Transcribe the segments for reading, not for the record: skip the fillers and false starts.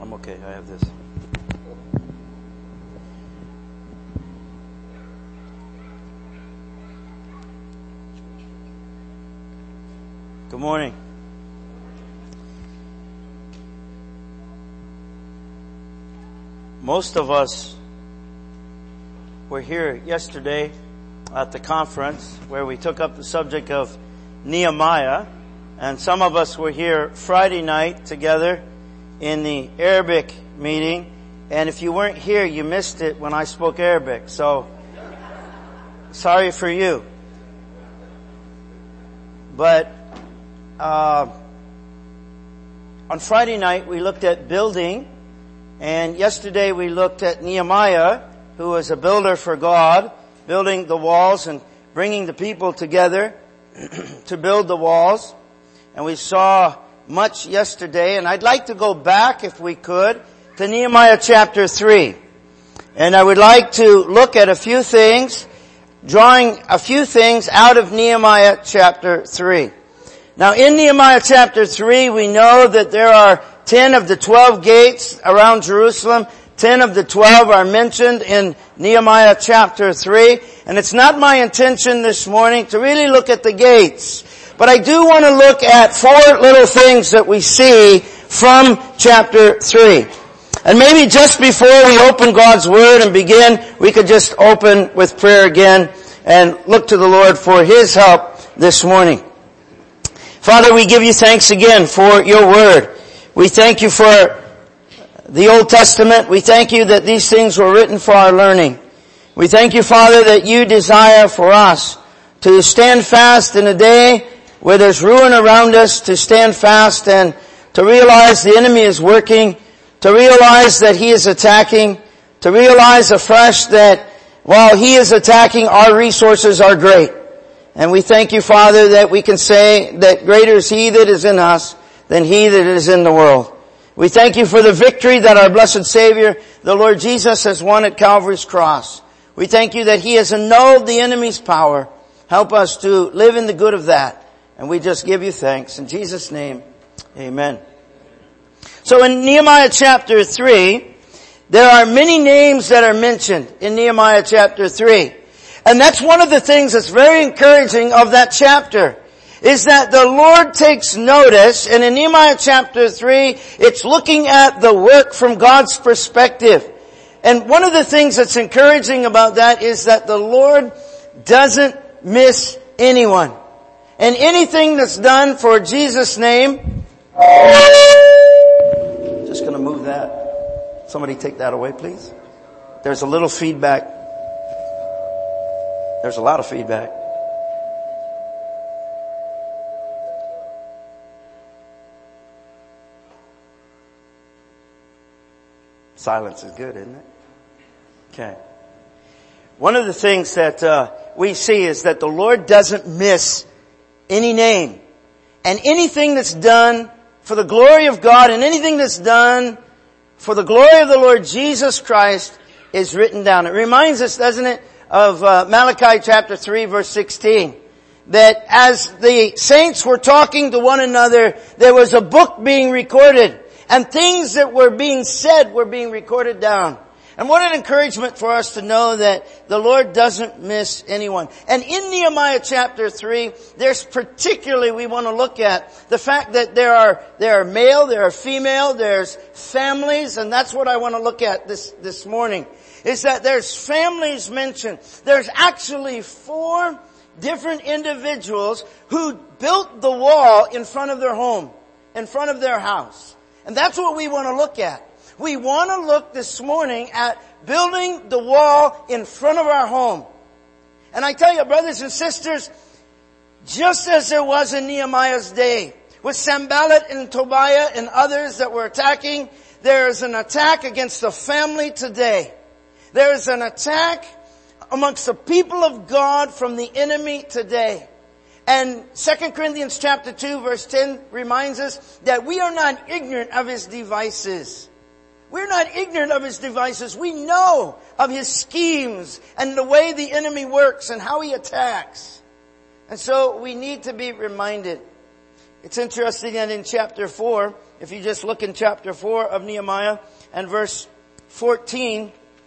I'm okay. I have this. Good morning. Most of us were here yesterday at the conference where we took up the subject of Nehemiah, and some of us were here Friday night together in the Arabic meeting, and if you weren't here, you missed it when I spoke Arabic, so sorry for you. But on Friday night we looked at building, and yesterday we looked at Nehemiah, who was a builder for God, building the walls and bringing the people together to build the walls. And we saw much yesterday, and I'd like to go back, if we could, to Nehemiah chapter 3. And I would like to look at a few things, drawing a few things out of Nehemiah chapter 3. Now in Nehemiah chapter 3, we know that there are 10 of the 12 gates around Jerusalem. 10 of the 12 are mentioned in Nehemiah chapter 3. And it's not my intention this morning to really look at the gates. But I do want to look at 4 little things that we see from chapter 3. And maybe just before we open God's Word and begin, we could just open with prayer again and look to the Lord for His help this morning. Father, we give you thanks again for your Word. We thank you for the Old Testament. We thank you that these things were written for our learning. We thank you, Father, that you desire for us to stand fast in a day where there's ruin around us, to stand fast and to realize the enemy is working, to realize that he is attacking, to realize afresh that while he is attacking, our resources are great. And we thank you, Father, that we can say that greater is he that is in us than he that is in the world. We thank you for the victory that our blessed Savior, the Lord Jesus, has won at Calvary's cross. We thank you that he has annulled the enemy's power. Help us to live in the good of that. And we just give you thanks. In Jesus' name, amen. So in Nehemiah chapter 3, there are many names that are mentioned in Nehemiah chapter 3. And that's one of the things that's very encouraging of that chapter, is that the Lord takes notice, and in Nehemiah chapter 3, it's looking at the work from God's perspective. And one of the things that's encouraging about that is that the Lord doesn't miss anyone. And anything that's done for Jesus' name, just going to move that. Somebody take that away, please. There's a little feedback. There's a lot of feedback. Silence is good, isn't it? Okay. One of the things that we see is that the Lord doesn't miss any name. And anything that's done for the glory of God and anything that's done for the glory of the Lord Jesus Christ is written down. It reminds us, doesn't it, of Malachi chapter 3 verse 16. That as the saints were talking to one another, there was a book being recorded. And things that were being said were being recorded down. And what an encouragement for us to know that the Lord doesn't miss anyone. And in Nehemiah chapter 3, there's particularly, we want to look at the fact that there are male, there are female, there's families, and that's what I want to look at this morning. Is that there's families mentioned. There's actually 4 different individuals who built the wall in front of their home, in front of their house. And that's what we want to look at. We want to look this morning at building the wall in front of our home. And I tell you, brothers and sisters, just as there was in Nehemiah's day, with Sanballat and Tobiah and others that were attacking, there is an attack against the family today. There is an attack amongst the people of God from the enemy today. And 2 Corinthians chapter 2 verse 10 reminds us that we are not ignorant of his devices. We're not ignorant of his devices. We know of his schemes and the way the enemy works and how he attacks. And so we need to be reminded. It's interesting that in chapter 4, if you just look in chapter 4 of Nehemiah and verse 14,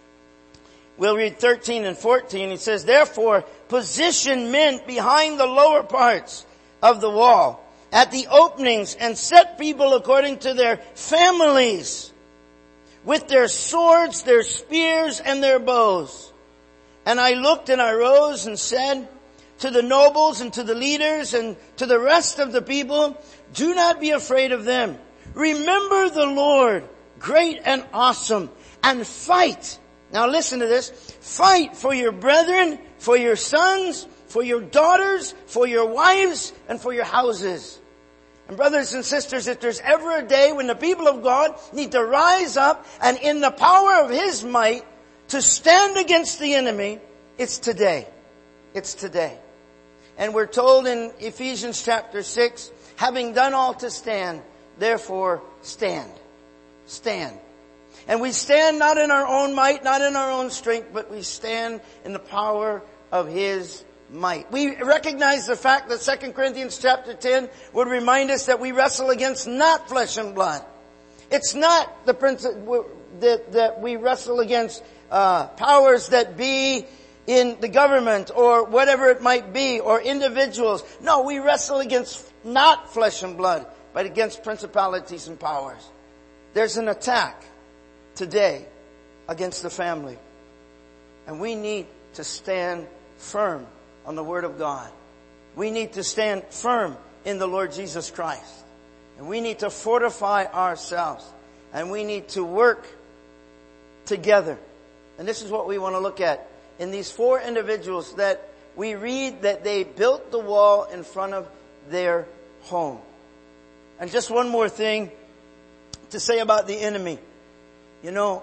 we'll read 13 and 14. It says, therefore, position men behind the lower parts of the wall at the openings and set people according to their families with their swords, their spears, and their bows. And I looked and I rose and said to the nobles and to the leaders and to the rest of the people, do not be afraid of them. Remember the Lord, great and awesome, and fight. Now listen to this. Fight for your brethren, for your sons, for your daughters, for your wives, and for your houses. And brothers and sisters, if there's ever a day when the people of God need to rise up and in the power of His might to stand against the enemy, it's today. It's today. And we're told in Ephesians chapter 6, having done all to stand, therefore stand. Stand. And we stand not in our own might, not in our own strength, but we stand in the power of His might. We recognize the fact that 2 Corinthians chapter 10 would remind us that we wrestle against not flesh and blood. It's not the principle that we wrestle against powers that be in the government or whatever it might be, or individuals. No, we wrestle against not flesh and blood, but against principalities and powers. There's an attack today against the family. And we need to stand firm on the Word of God. We need to stand firm in the Lord Jesus Christ. And we need to fortify ourselves. And we need to work together. And this is what we want to look at in these 4 individuals that we read that they built the wall in front of their home. And just one more thing to say about the enemy. You know,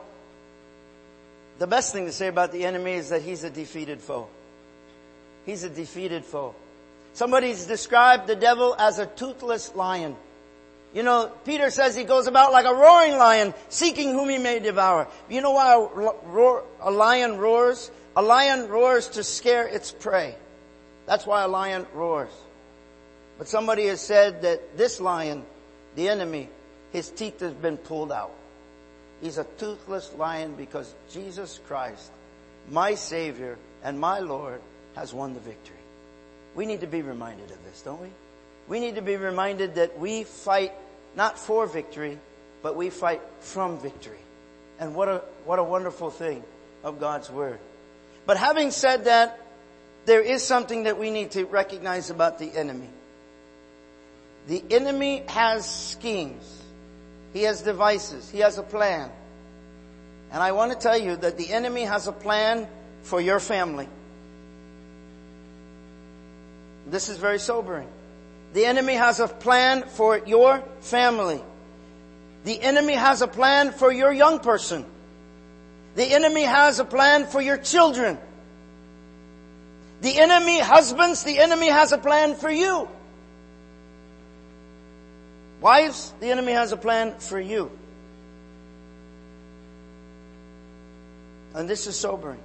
the best thing to say about the enemy is that he's a defeated foe. He's a defeated foe. Somebody's described the devil as a toothless lion. You know, Peter says he goes about like a roaring lion, seeking whom he may devour. You know why a lion roars? A lion roars to scare its prey. That's why a lion roars. But somebody has said that this lion, the enemy, his teeth have been pulled out. He's a toothless lion because Jesus Christ, my Savior and my Lord, has won the victory. We need to be reminded of this, don't we? We need to be reminded that we fight not for victory, but we fight from victory. And what a wonderful thing of God's Word. But having said that, there is something that we need to recognize about the enemy. The enemy has schemes. He has devices. He has a plan. And I want to tell you that the enemy has a plan for your family. This is very sobering. The enemy has a plan for your family. The enemy has a plan for your young person. The enemy has a plan for your children. The enemy, husbands, the enemy has a plan for you. Wives, the enemy has a plan for you. And this is sobering.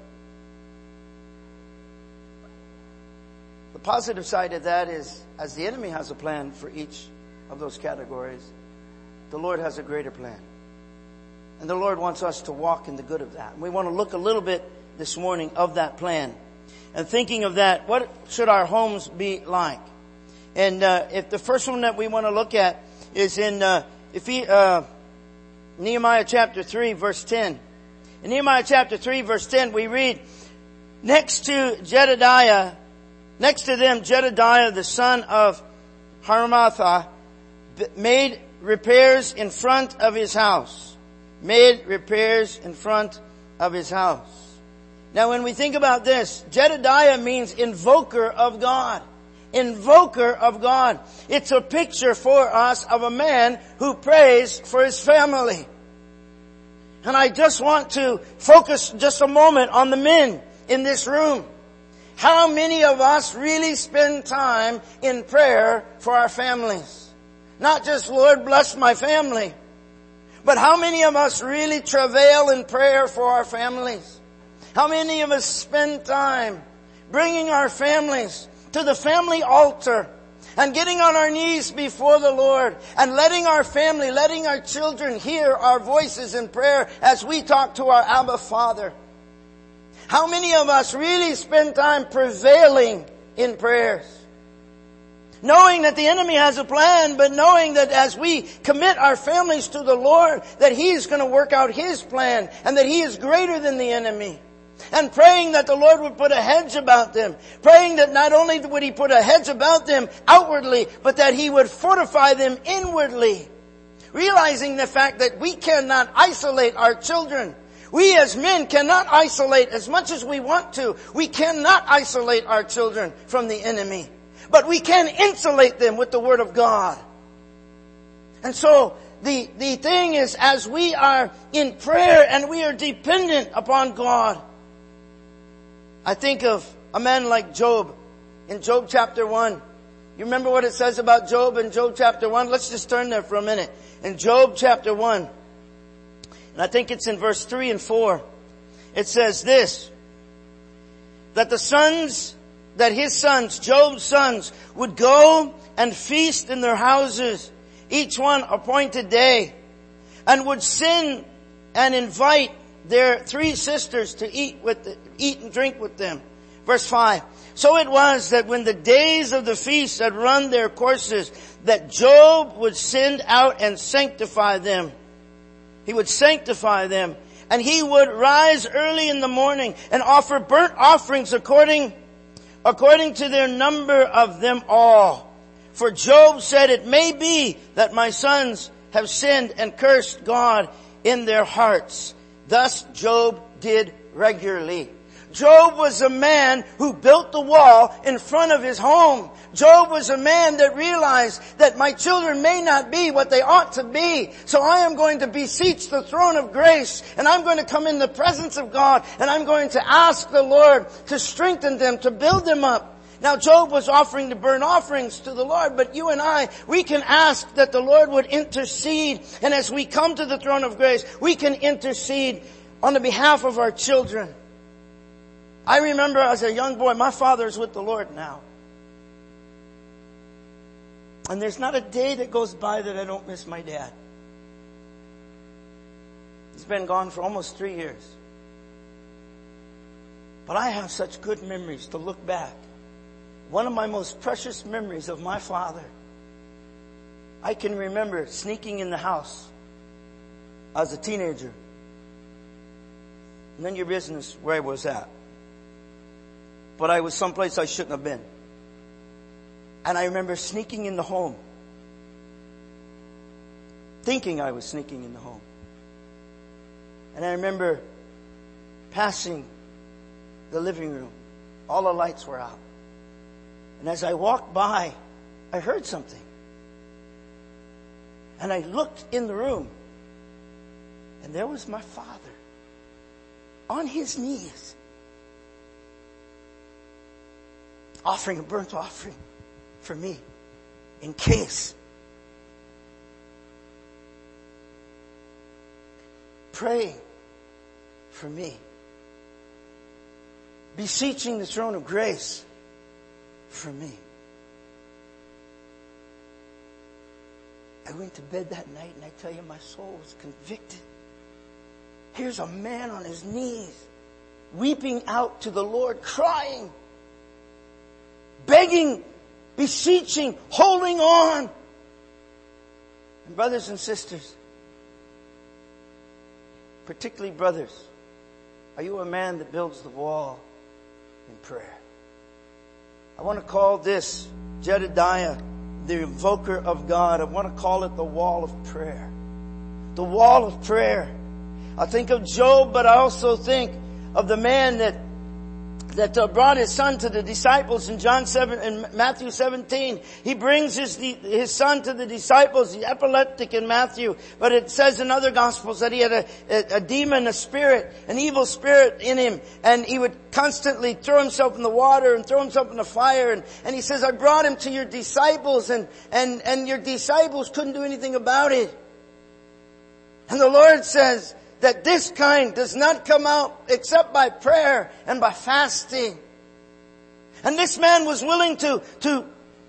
The positive side of that is, as the enemy has a plan for each of those categories, the Lord has a greater plan. And the Lord wants us to walk in the good of that. And we want to look a little bit this morning of that plan. And thinking of that, what should our homes be like? And if the first one that we want to look at is in Nehemiah chapter 3, verse 10. In Nehemiah chapter 3, verse 10, we read, next to them, Jedediah, the son of Haramathah, made repairs in front of his house. Made repairs in front of his house. Now when we think about this, Jedediah means invoker of God. Invoker of God. It's a picture for us of a man who prays for his family. And I just want to focus just a moment on the men in this room. How many of us really spend time in prayer for our families? Not just, Lord, bless my family. But how many of us really travail in prayer for our families? How many of us spend time bringing our families to the family altar and getting on our knees before the Lord and letting our family, letting our children hear our voices in prayer as we talk to our Abba Father. How many of us really spend time prevailing in prayers? Knowing that the enemy has a plan, but knowing that as we commit our families to the Lord, that He's going to work out His plan and that He is greater than the enemy. And praying that the Lord would put a hedge about them. Praying that not only would He put a hedge about them outwardly, but that He would fortify them inwardly. Realizing the fact that we cannot isolate our children. We as men cannot isolate as much as we want to. We cannot isolate our children from the enemy. But we can insulate them with the Word of God. And so, the thing is, as we are in prayer and we are dependent upon God, I think of a man like Job in Job chapter 1. You remember what it says about Job in Job chapter 1? Let's just turn there for a minute. In Job chapter 1, and I think it's in verse 3 and 4, it says this, that his sons, Job's sons, would go and feast in their houses, each one appointed day, and would sin and invite their 3 sisters to eat and drink with them. Verse 5. So it was that when the days of the feast had run their courses, that Job would send out and sanctify them. He would sanctify them. And he would rise early in the morning and offer burnt offerings according to their number of them all. For Job said, it may be that my sons have sinned and cursed God in their hearts. Thus Job did regularly. Job was a man who built the wall in front of his home. Job was a man that realized that my children may not be what they ought to be. So I am going to beseech the throne of grace, and I'm going to come in the presence of God, and I'm going to ask the Lord to strengthen them, to build them up. Now Job was offering the burnt offerings to the Lord, but you and I, we can ask that the Lord would intercede. And as we come to the throne of grace, we can intercede on the behalf of our children. I remember as a young boy, my father's with the Lord now. And there's not a day that goes by that I don't miss my dad. He's been gone for almost 3 years. But I have such good memories to look back. One of my most precious memories of my father, I can remember sneaking in the house as a teenager. None of your business where I was at. But I was someplace I shouldn't have been. And I remember sneaking in the home. Thinking I was sneaking in the home. And I remember passing the living room. All the lights were out. And as I walked by, I heard something. And I looked in the room. And there was my father. On his knees. Offering a burnt offering for me. In case. Praying for me. Beseeching the throne of grace for me. I went to bed that night and I tell you my soul was convicted. Here's a man on his knees, weeping out to the Lord, crying, begging, beseeching, holding on. And brothers and sisters, particularly brothers, are you a man that builds the wall in prayer? I want to call this Jedediah, the invoker of God. I want to call it the wall of prayer. The wall of prayer. I think of Job, but I also think of the man that brought his son to the disciples in Matthew 17. He brings his son to the disciples, the epileptic in Matthew. But it says in other gospels that he had a demon, a spirit, an evil spirit in him. And he would constantly throw himself in the water and throw himself in the fire. And he says, I brought him to your disciples and your disciples couldn't do anything about it. And the Lord says, that this kind does not come out except by prayer and by fasting. And this man was willing to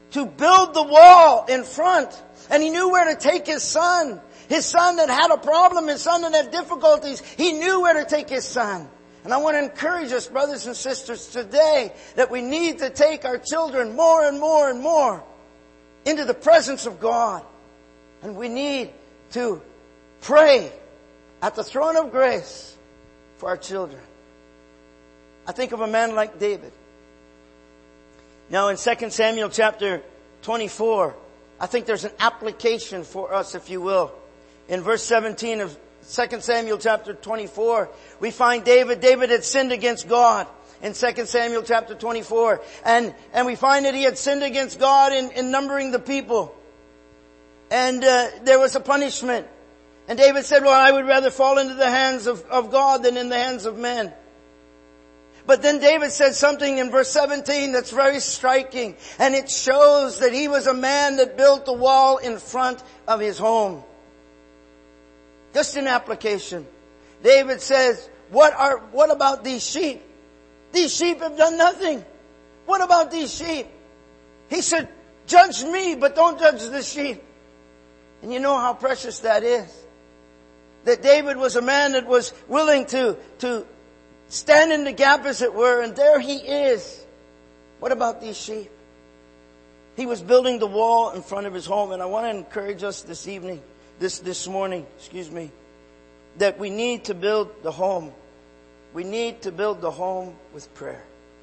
to build the wall in front. And he knew where to take his son. His son that had a problem, his son that had difficulties, he knew where to take his son. And I want to encourage us, brothers and sisters, today that we need to take our children more and more and more into the presence of God. And we need to pray at the throne of grace for our children. I think of a man like David. Now in 2 Samuel chapter 24, I think there's an application for us, if you will. In verse 17 of 2 Samuel chapter 24, we find David. David had sinned against God in 2 Samuel chapter 24. And we find that he had sinned against God in numbering the people. And there was a punishment. And David said, well, I would rather fall into the hands of God than in the hands of men. But then David said something in verse 17 that's very striking. And it shows that he was a man that built the wall in front of his home. Just an application. David says, what about these sheep? These sheep have done nothing. What about these sheep? He said, judge me, but don't judge the sheep. And you know how precious that is. That David was a man that was willing to stand in the gap, as it were, and there he is. What about these sheep? He was building the wall in front of his home, and I want to encourage us this morning, that we need to build the home. We need to build the home with prayer.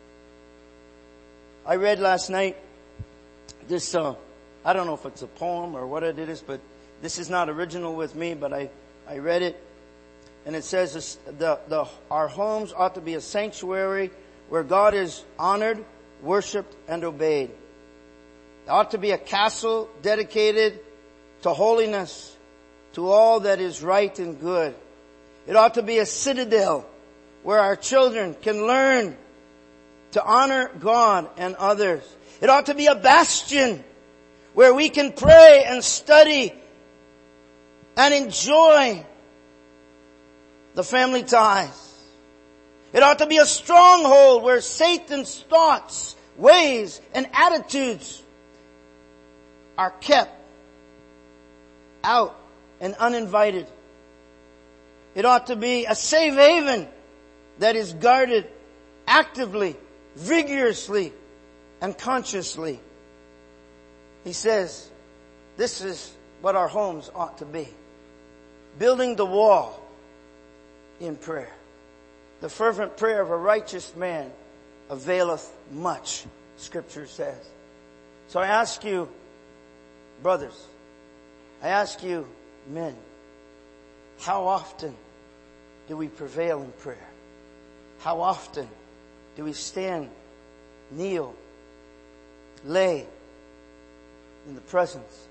I read last night this, I don't know if it's a poem or what it is, but this is not original with me, but I read it. And it says our homes ought to be a sanctuary where God is honored, worshipped, and obeyed. It ought to be a castle dedicated to holiness, to all that is right and good. It ought to be a citadel where our children can learn to honor God and others. It ought to be a bastion where we can pray and study and enjoy the family ties. It ought to be a stronghold where Satan's thoughts, ways, and attitudes are kept out and uninvited. It ought to be a safe haven that is guarded actively, vigorously, and consciously. He says, this is what our homes ought to be. Building the wall in prayer. The fervent prayer of a righteous man availeth much, Scripture says. So I ask you, brothers, I ask you, men, how often do we prevail in prayer? How often do we stand, kneel, lay in the presence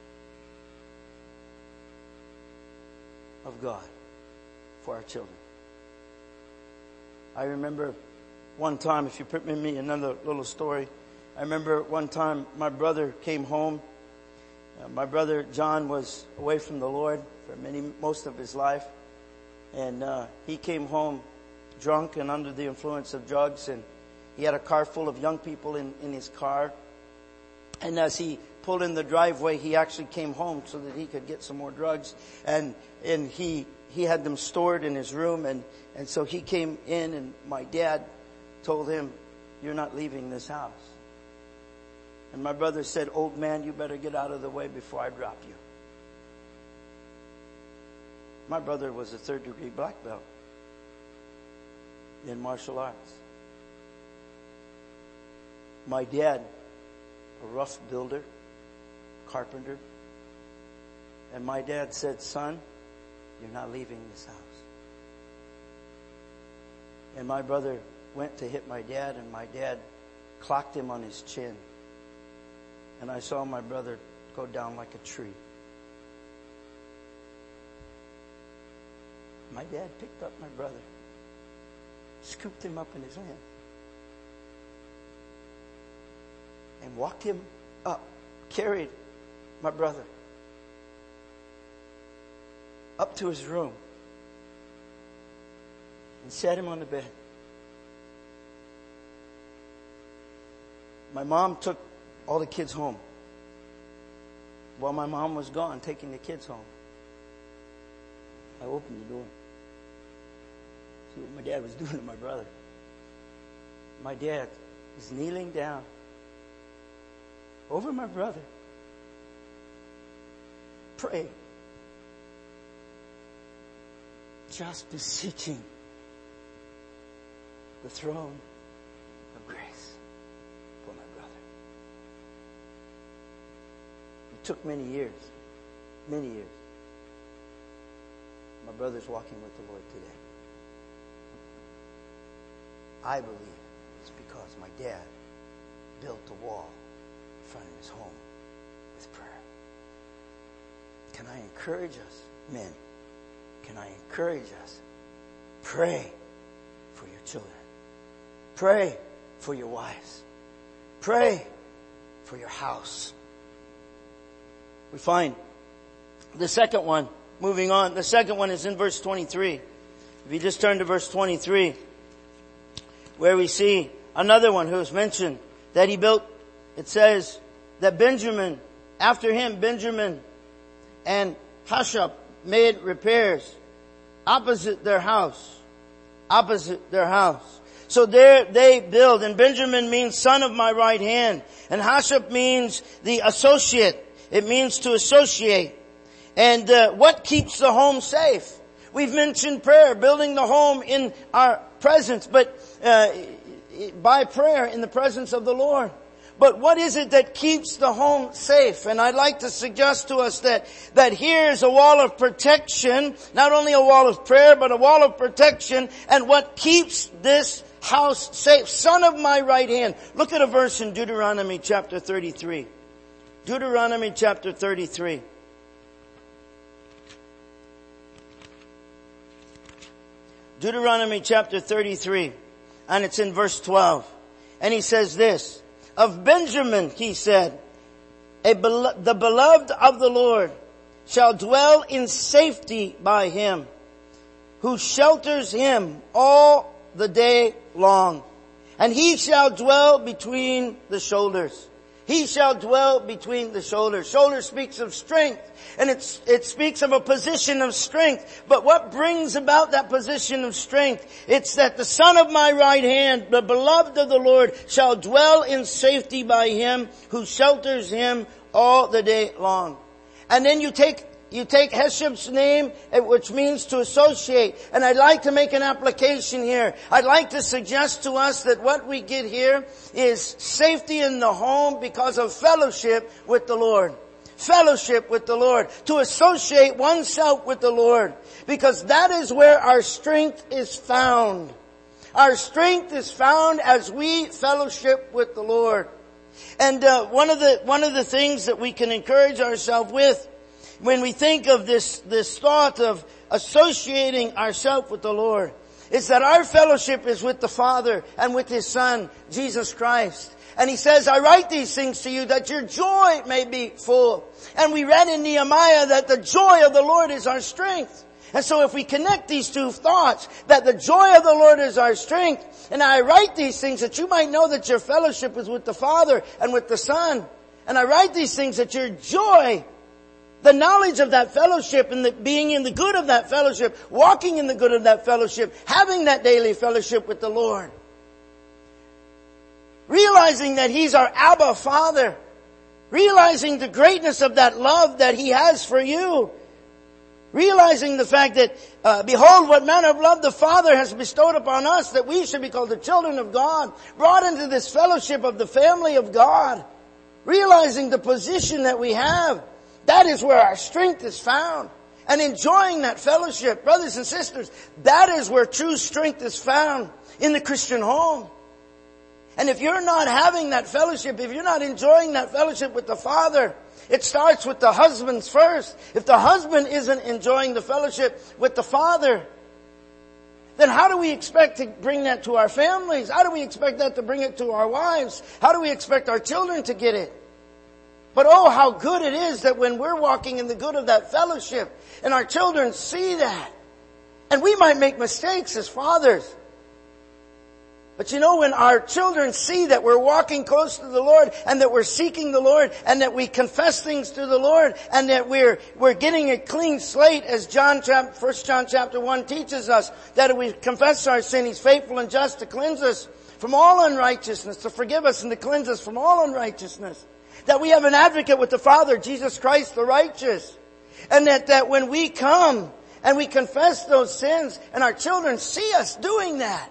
of God for our children? I remember one time, if you permit me another little story, I remember one time my brother came home. My brother John was away from the Lord for most of his life. And he came home drunk and under the influence of drugs. And he had a car full of young people in his car. And as he pulled in the driveway, he actually came home so that he could get some more drugs. And he had them stored in his room. And so he came in, and my dad told him, "You're not leaving this house." And my brother said, "Old man, you better get out of the way before I drop you." My brother was a 3rd-degree black belt in martial arts. My dad, a rough builder, carpenter. And my dad said, "Son, you're not leaving this house." And my brother went to hit my dad, and my dad clocked him on his chin. And I saw my brother go down like a tree. My dad picked up my brother, scooped him up in his hand, and walked him up, carried my brother up to his room and sat him on the bed. My mom took all the kids home. While my mom was gone, taking the kids home, I opened the door. See what my dad was doing to my brother. My dad is kneeling down over my brother, praying, just beseeching the throne of grace for my brother. It took many years. My brother's walking with the Lord today. I believe it's because my dad built a wall in front of his home with prayer. Can I encourage us, men? Can I encourage us? Pray for your children. Pray for your wives. Pray for your house. We find the second one, moving on, the second one is in verse 23. If you just turn to verse 23, where we see another one who's mentioned that he built, it says that Benjamin, after him, Benjamin and Hashab made repairs opposite their house. So there they build, and Benjamin means son of my right hand, and Hashab means the associate. It means to associate. And what keeps the home safe? We've mentioned prayer, building the home in our presence, but by prayer in the presence of the Lord. But what is it that keeps the home safe? And I'd like to suggest to us that here's a wall of protection, not only a wall of prayer, but a wall of protection, and what keeps this house safe. Son of my right hand. Look at a verse in Deuteronomy chapter 33. Deuteronomy chapter 33. Deuteronomy chapter 33, and it's in verse 12. And he says this, of Benjamin, he said, the beloved of the Lord shall dwell in safety by him, who shelters him all the day long. And he shall dwell between the shoulders. He shall dwell between the shoulders. Shoulder speaks of strength, and it speaks of a position of strength. But what brings about that position of strength? It's that the son of my right hand, the beloved of the Lord, shall dwell in safety by him who shelters him all the day long. And then you take Heshab's name, which means to associate. And I'd like to make an application here. I'd like to suggest to us that what we get here is safety in the home because of fellowship with the Lord. Fellowship with the Lord. To associate oneself with the Lord. Because that is where our strength is found. Our strength is found as we fellowship with the Lord. And one of the things that we can encourage ourselves with, when we think of this thought of associating ourselves with the Lord, is that our fellowship is with the Father and with His Son, Jesus Christ. And He says, I write these things to you that your joy may be full. And we read in Nehemiah that the joy of the Lord is our strength. And so if we connect these two thoughts, that the joy of the Lord is our strength, and I write these things that you might know that your fellowship is with the Father and with the Son. And I write these things that your joy, the knowledge of that fellowship and the being in the good of that fellowship, walking in the good of that fellowship, having that daily fellowship with the Lord. Realizing that He's our Abba Father. Realizing the greatness of that love that He has for you. Realizing the fact that, behold, what manner of love the Father has bestowed upon us, that we should be called the children of God, brought into this fellowship of the family of God. Realizing the position that we have. That is where our strength is found. And enjoying that fellowship, brothers and sisters, that is where true strength is found in the Christian home. And if you're not having that fellowship, if you're not enjoying that fellowship with the Father, it starts with the husbands first. If the husband isn't enjoying the fellowship with the Father, then how do we expect to bring that to our families? How do we expect that to bring it to our wives? How do we expect our children to get it? But oh, how good it is that when we're walking in the good of that fellowship and our children see that. And we might make mistakes as fathers. But you know, when our children see that we're walking close to the Lord and that we're seeking the Lord and that we confess things to the Lord and that we're getting a clean slate, as 1 John chapter 1 teaches us, that if we confess our sin, He's faithful and just to cleanse us from all unrighteousness, to forgive us and to cleanse us from all unrighteousness. That we have an advocate with the Father, Jesus Christ the righteous. And that when we come and we confess those sins and our children see us doing that,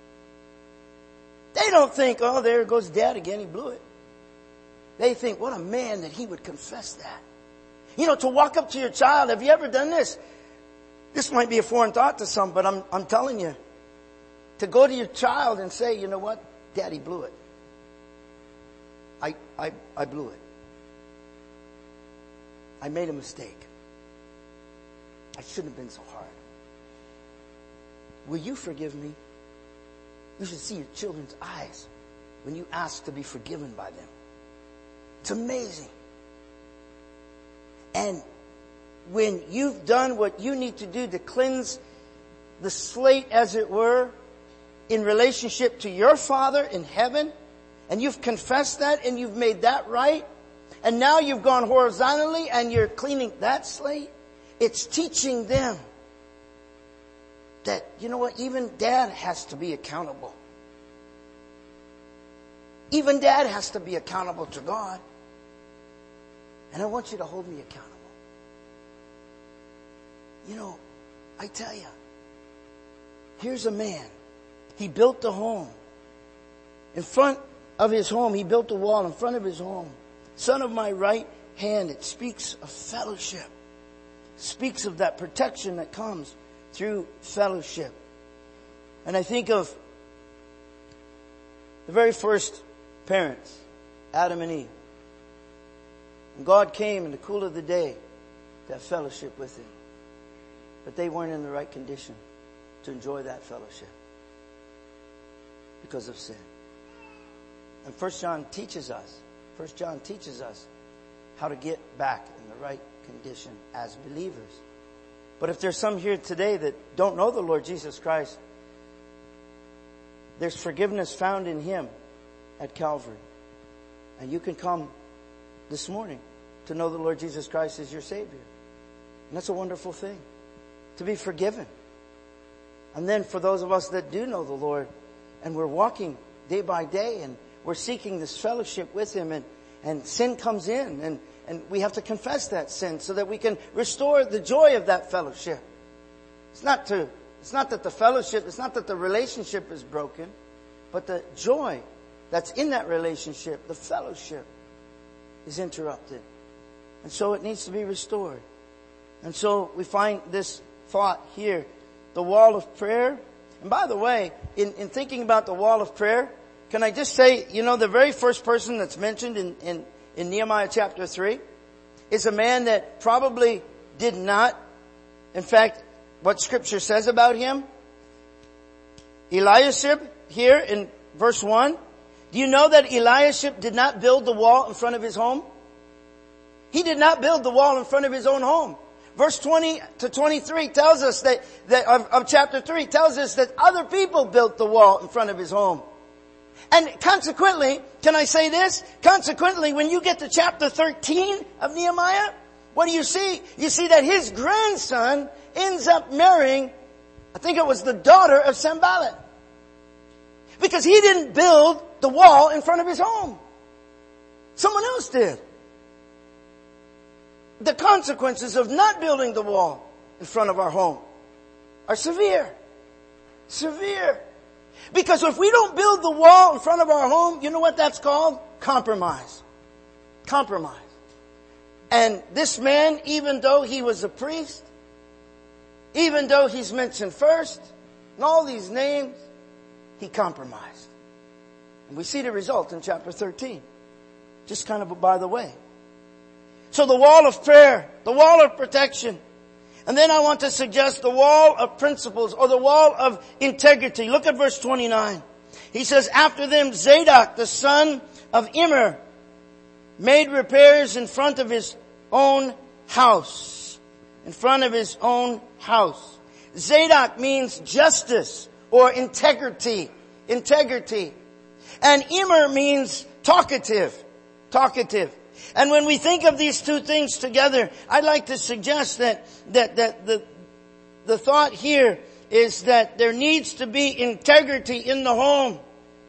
they don't think, oh, there goes Dad again, he blew it. They think, what a man that he would confess that. You know, to walk up to your child, have you ever done this? This might be a foreign thought to some, but I'm telling you. To go to your child and say, you know what? Daddy blew it. I blew it. I made a mistake. I shouldn't have been so hard. Will you forgive me? You should see your children's eyes when you ask to be forgiven by them. It's amazing. And when you've done what you need to do to cleanse the slate, as it were, in relationship to your Father in heaven, and you've confessed that and you've made that right, and now you've gone horizontally and you're cleaning that slate, it's teaching them that, you know what, even Dad has to be accountable. Even Dad has to be accountable to God. And I want you to hold me accountable. You know, I tell you, here's a man. He built a home. In front of his home, he built a wall in front of his home. Son of my right hand, it speaks of fellowship. It speaks of that protection that comes through fellowship. And I think of the very first parents, Adam and Eve. And God came in the cool of the day to have fellowship with Him. But they weren't in the right condition to enjoy that fellowship because of sin. And 1 John teaches us how to get back in the right condition as believers. But if there's some here today that don't know the Lord Jesus Christ, there's forgiveness found in Him at Calvary. And you can come this morning to know the Lord Jesus Christ as your Savior. And that's a wonderful thing, to be forgiven. And then for those of us that do know the Lord, and we're walking day by day, and we're seeking this fellowship with Him, and sin comes in, and we have to confess that sin so that we can restore the joy of that fellowship. It's not that the relationship is broken, but the joy that's in that relationship, the fellowship, is interrupted. And so it needs to be restored. And so we find this thought here, the wall of prayer. And by the way, in thinking about the wall of prayer, can I just say, you know, the very first person that's mentioned in Nehemiah chapter 3 is a man that probably did not, in fact, what Scripture says about him. Eliashib, here in verse 1. Do you know that Eliashib did not build the wall in front of his home? He did not build the wall in front of his own home. Verse 20 to 23 tells us that of chapter 3 tells us that other people built the wall in front of his home. And consequently, can I say this? Consequently, when you get to chapter 13 of Nehemiah, what do you see? You see that his grandson ends up marrying, I think it was the daughter of Sanballat. Because he didn't build the wall in front of his home. Someone else did. The consequences of not building the wall in front of our home are severe. Severe. Because if we don't build the wall in front of our home, you know what that's called? Compromise. Compromise. And this man, even though he was a priest, even though he's mentioned first, and all these names, he compromised. And we see the result in chapter 13. Just kind of by the way. So the wall of prayer, the wall of protection. And then I want to suggest the wall of principles, or the wall of integrity. Look at verse 29. He says, after them Zadok, the son of Immer, made repairs in front of his own house. In front of his own house. Zadok means justice or integrity integrity. And Emer means talkative. Talkative. And when we think of these two things together, I'd like to suggest that the thought here is that there needs to be integrity in the home.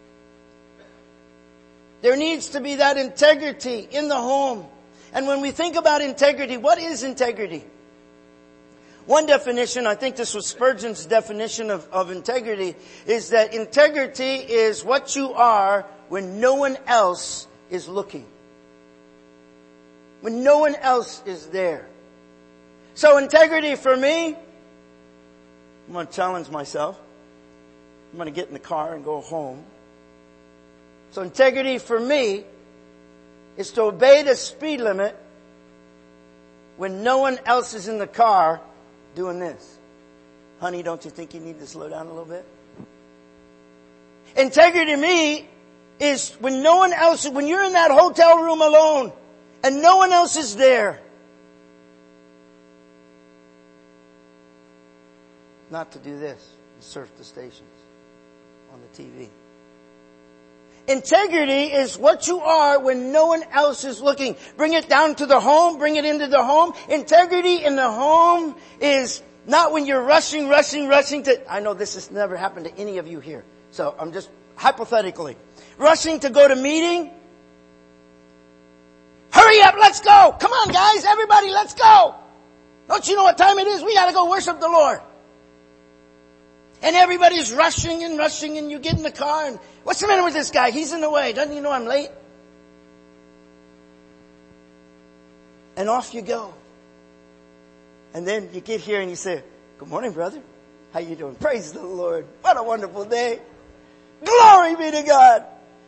There needs to be that integrity in the home. And when we think about integrity, what is integrity? One definition, I think this was Spurgeon's definition of integrity, is that integrity is what you are when no one else is looking. When no one else is there. So integrity for me, I'm going to challenge myself. I'm going to get in the car and go home. So integrity for me is to obey the speed limit when no one else is in the car doing this. Honey, don't you think you need to slow down a little bit? Integrity to me is when no one else, when you're in that hotel room alone and no one else is there, not to do this and surf the stations on the TV. Integrity is what you are when no one else is looking. Bring it down to the home, bring it into the home. Integrity in the home is not when you're rushing to, I know this has never happened to any of you here, so I'm just hypothetically. Rushing to go to meeting. Hurry up, let's go! Come on guys, everybody, let's go! Don't you know what time it is? We gotta go worship the Lord. And everybody's rushing and you get in the car and what's the matter with this guy? He's in the way. Doesn't he know I'm late? And off you go. And then you get here and you say, good morning, brother. How you doing? Praise the Lord. What a wonderful day. Glory be to God.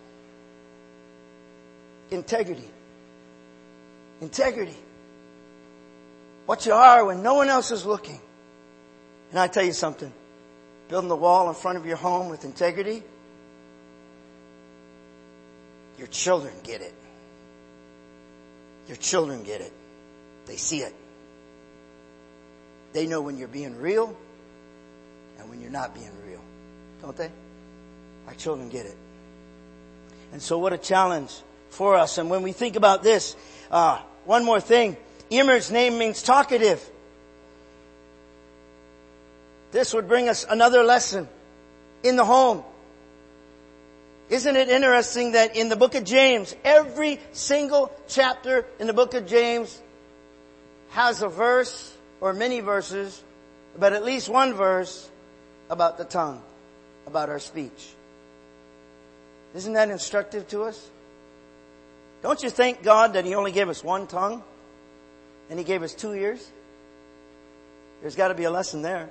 Integrity. Integrity. What you are when no one else is looking. And I tell you something. Building the wall in front of your home with integrity, your children get it. Your children get it. They see it. They know when you're being real and when you're not being real. Don't they? Our children get it. And so what a challenge for us. And when we think about this, one more thing. Emer's name means talkative. This would bring us another lesson in the home. Isn't it interesting that in the book of James, every single chapter in the book of James has a verse or many verses, but at least one verse about the tongue, about our speech. Isn't that instructive to us? Don't you thank God that He only gave us one tongue and He gave us 2 ears? There's got to be a lesson there.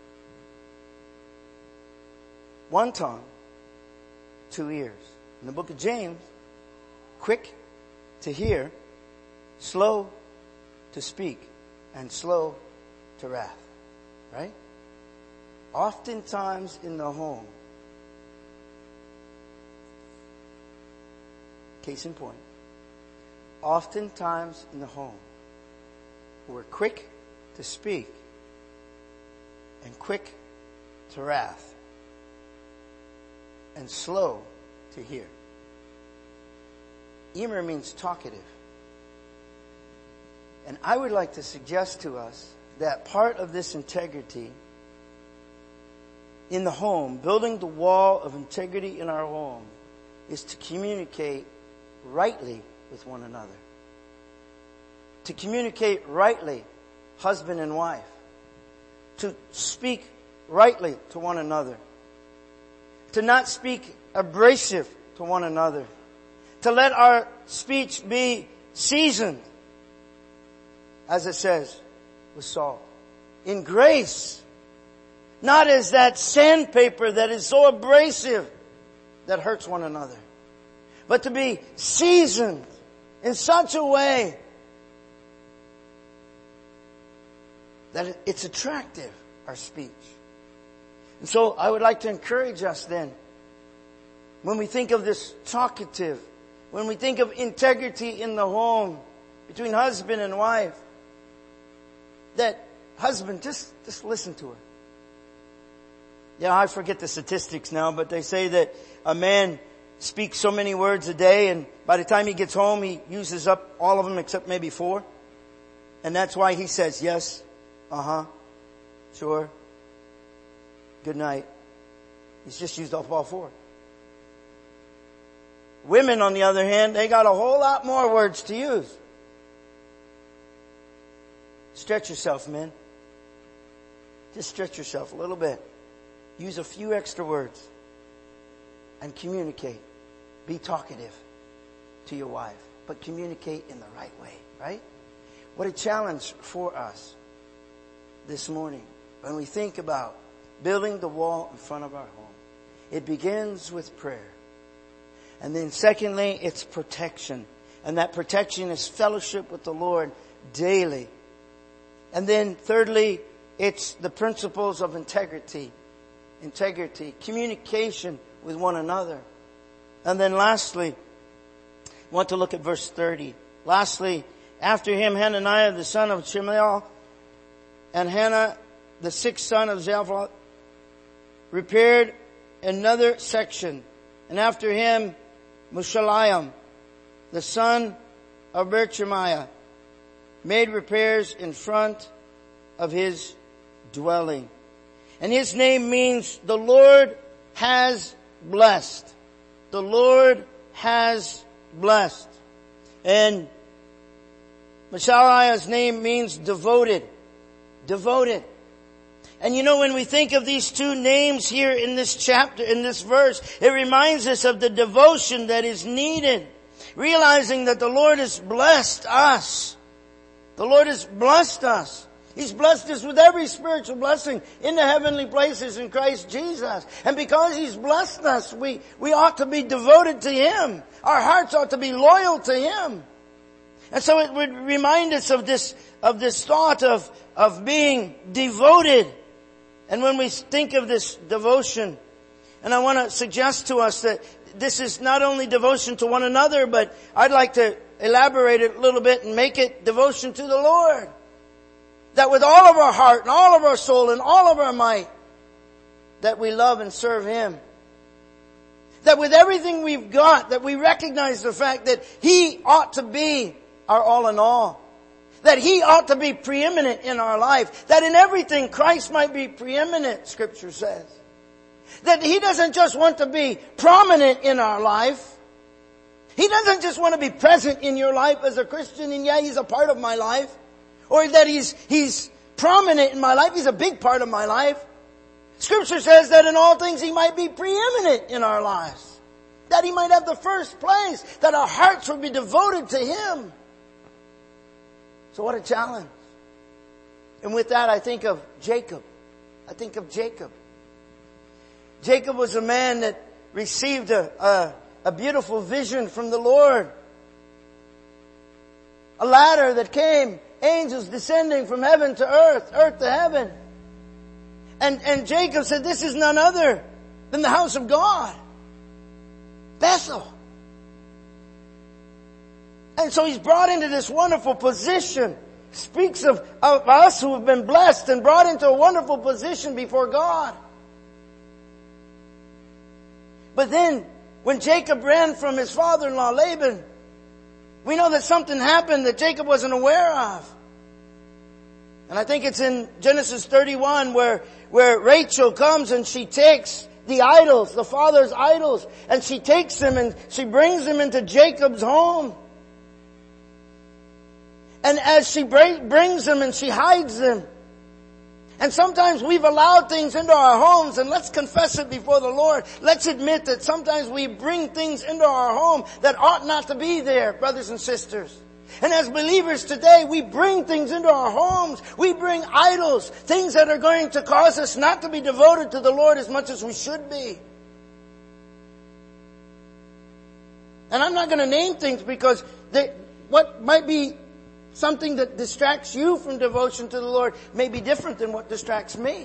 One tongue, 2 ears. In the book of James, quick to hear, slow to speak, and slow to wrath. Right? Oftentimes in the home, case in point, oftentimes in the home, we're quick to speak and quick to wrath. And slow to hear. Emer means talkative. And I would like to suggest to us that part of this integrity in the home, building the wall of integrity in our home, is to communicate rightly with one another. To communicate rightly, husband and wife. To speak rightly to one another. To not speak abrasive to one another. To let our speech be seasoned, as it says, with salt. In grace. Not as that sandpaper that is so abrasive that hurts one another. But to be seasoned in such a way that it's attractive, our speech. And so I would like to encourage us then, when we think of this talkative, when we think of integrity in the home between husband and wife, that husband, just listen to her. Yeah, I forget the statistics now, but they say that a man speaks so many words a day, and by the time he gets home, he uses up all of them except maybe 4. And that's why he says, yes, sure, good night. He's just used up all 4. Women, on the other hand, they got a whole lot more words to use. Stretch yourself, men. Just stretch yourself a little bit. Use a few extra words and communicate. Be talkative to your wife, but communicate in the right way, right? What a challenge for us this morning when we think about building the wall in front of our home. It begins with prayer. And then secondly, it's protection. And that protection is fellowship with the Lord daily. And then thirdly, it's the principles of integrity, communication with one another. And then lastly, I want to look at verse 30. Lastly, after him, Hananiah, the son of Shemiel, and Hannah, the 6th son of Zaphat, repaired another section. And after him, Meshullam, the son of Berchemiah, made repairs in front of his dwelling. And his name means the Lord has blessed. The Lord has blessed. And Meshullam's name means devoted. Devoted. And you know, when we think of these two names here in this chapter, in this verse, it reminds us of the devotion that is needed. Realizing that the Lord has blessed us. The Lord has blessed us. He's blessed us with every spiritual blessing in the heavenly places in Christ Jesus. And because He's blessed us, we ought to be devoted to Him. Our hearts ought to be loyal to Him. And so it would remind us of this thought of being devoted. And when we think of this devotion, and I want to suggest to us that this is not only devotion to one another, but I'd like to elaborate it a little bit and make it devotion to the Lord. That with all of our heart and all of our soul and all of our might, that we love and serve Him. That with everything we've got, that we recognize the fact that He ought to be our all in all. That He ought to be preeminent in our life. That in everything Christ might be preeminent, Scripture says. That He doesn't just want to be prominent in our life. He doesn't just want to be present in your life as a Christian, and yeah, He's a part of my life. Or that He's prominent in my life. He's a big part of my life. Scripture says that in all things He might be preeminent in our lives. That He might have the first place. That our hearts would be devoted to Him. So what a challenge. And with that I think of Jacob. Jacob was a man that received a beautiful vision from the Lord. A ladder that came, angels descending from heaven to earth to heaven. And Jacob said, this is none other than the house of God. Bethel. And so he's brought into this wonderful position. Speaks of us who have been blessed and brought into a wonderful position before God. But then, when Jacob ran from his father-in-law Laban, we know that something happened that Jacob wasn't aware of. And I think it's in Genesis 31 where Rachel comes and she takes the idols, the father's idols, and she takes them and she brings them into Jacob's home. And as she brings them and she hides them, and sometimes we've allowed things into our homes, and let's confess it before the Lord. Let's admit that sometimes we bring things into our home that ought not to be there, brothers and sisters. And as believers today, we bring things into our homes. We bring idols, things that are going to cause us not to be devoted to the Lord as much as we should be. And I'm not going to name things because what might be something that distracts you from devotion to the Lord may be different than what distracts me.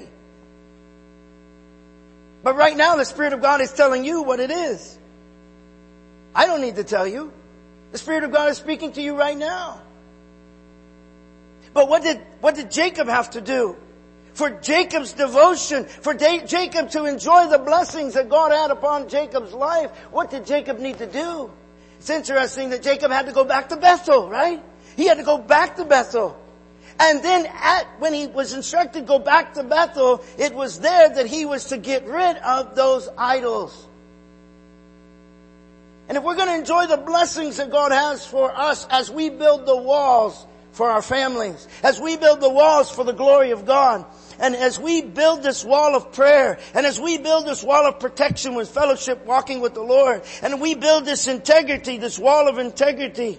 But right now the Spirit of God is telling you what it is. I don't need to tell you. The Spirit of God is speaking to you right now. But what did Jacob have to do? for Jacob's devotion, for Jacob to enjoy the blessings that God had upon Jacob's life, what did Jacob need to do? It's interesting that Jacob had to go back to Bethel, right? He had to go back to Bethel. And then when he was instructed to go back to Bethel, it was there that he was to get rid of those idols. And if we're going to enjoy the blessings that God has for us as we build the walls for our families, as we build the walls for the glory of God, and as we build this wall of prayer, and as we build this wall of protection with fellowship, walking with the Lord, and we build this integrity, this wall of integrity,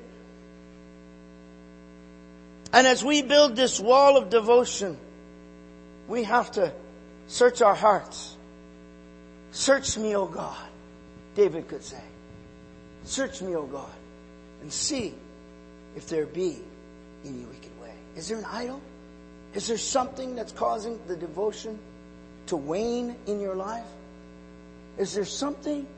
and as we build this wall of devotion, we have to search our hearts. Search me, O God, David could say. Search me, O God, and see if there be any wicked way. Is there an idol? Is there something that's causing the devotion to wane in your life? Is there something,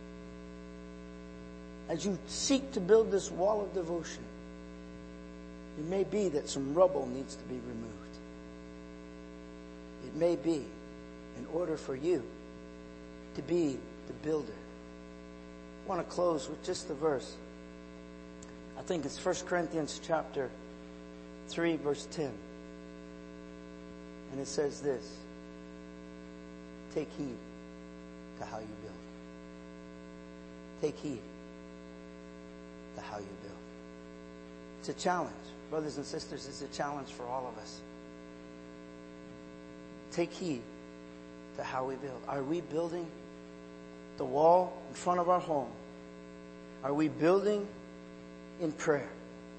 as you seek to build this wall of devotion, it may be that some rubble needs to be removed. It may be in order for you to be the builder. I want to close with just the verse. I think it's 1 Corinthians chapter 3, verse 10. And it says this: take heed to how you build. Take heed to how you build. It's a challenge. Brothers and sisters, it's a challenge for all of us. Take heed to how we build. Are we building the wall in front of our home? Are we building in prayer?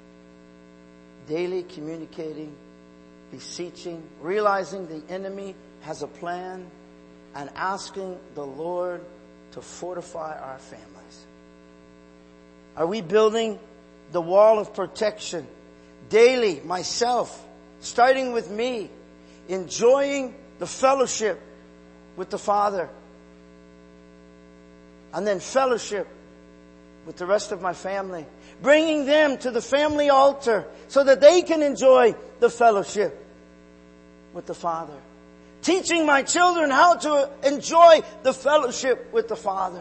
Daily communicating, beseeching, realizing the enemy has a plan, and asking the Lord to fortify our families? Are we building the wall of protection? Daily, myself, starting with me, enjoying the fellowship with the Father, and then fellowship with the rest of my family, bringing them to the family altar so that they can enjoy the fellowship with the Father, teaching my children how to enjoy the fellowship with the Father,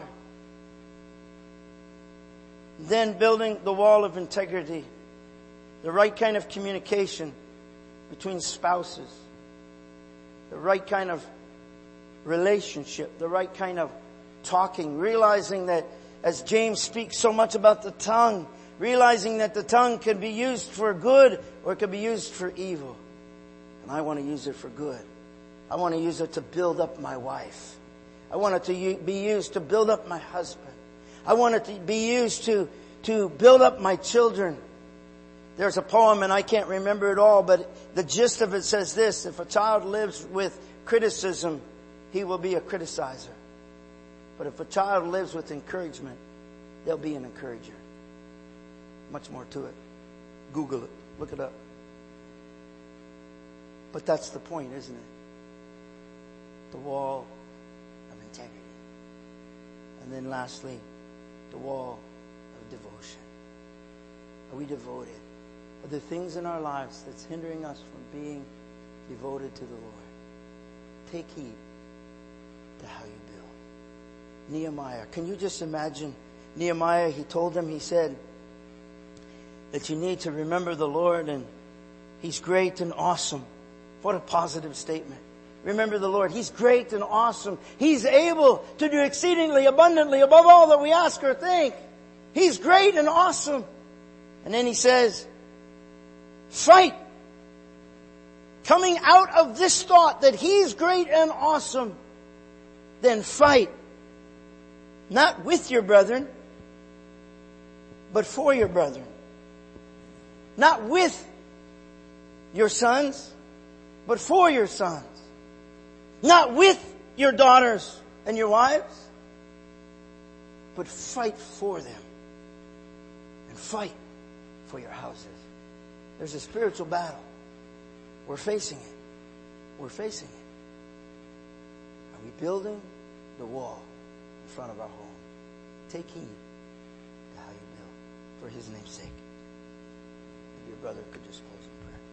then building the wall of integrity, the right kind of communication between spouses, the right kind of relationship, the right kind of talking, realizing that as James speaks so much about the tongue, realizing that the tongue can be used for good or it can be used for evil. And I want to use it for good. I want to use it to build up my wife. I want it to be used to build up my husband. I want it to be used to build up my children. There's a poem, and I can't remember it all, but the gist of it says this: if a child lives with criticism, he will be a criticizer. But if a child lives with encouragement, they'll be an encourager. Much more to it. Google it. Look it up. But that's the point, isn't it? The wall of integrity. And then lastly, the wall of devotion. Are we devoted? Are there things in our lives that's hindering us from being devoted to the Lord? Take heed to how you build. Nehemiah. Can you just imagine Nehemiah? He told them, he said that you need to remember the Lord, and He's great and awesome. What a positive statement. Remember the Lord. He's great and awesome. He's able to do exceedingly abundantly above all that we ask or think. He's great and awesome. And then he says, fight. Coming out of this thought that He's great and awesome, then fight. Not with your brethren, but for your brethren. Not with your sons, but for your sons. Not with your daughters and your wives, but fight for them. And fight for your houses. There's a spiritual battle. We're facing it. We're facing it. Are we building the wall in front of our home? Take heed to how you build, for His name's sake. If your brother could just close in prayer.